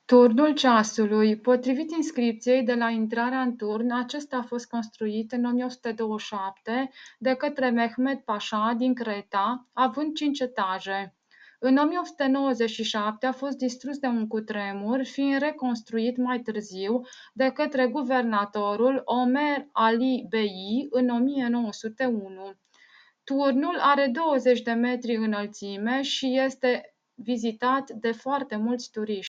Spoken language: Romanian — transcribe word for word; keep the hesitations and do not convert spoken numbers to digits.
Turnul ceasului. Potrivit inscripției de la intrarea în turn, acesta a fost construit în o mie o sută douăzeci și șapte de către Mehmed Pașa din Creta, având cinci etaje. În o mie o sută nouăzeci și șapte a fost distrus de un cutremur, fiind reconstruit mai târziu de către guvernatorul Omer Ali Bey în o mie nouă sute unu. Turnul are douăzeci de metri înălțime și este vizitat de foarte mulți turiști.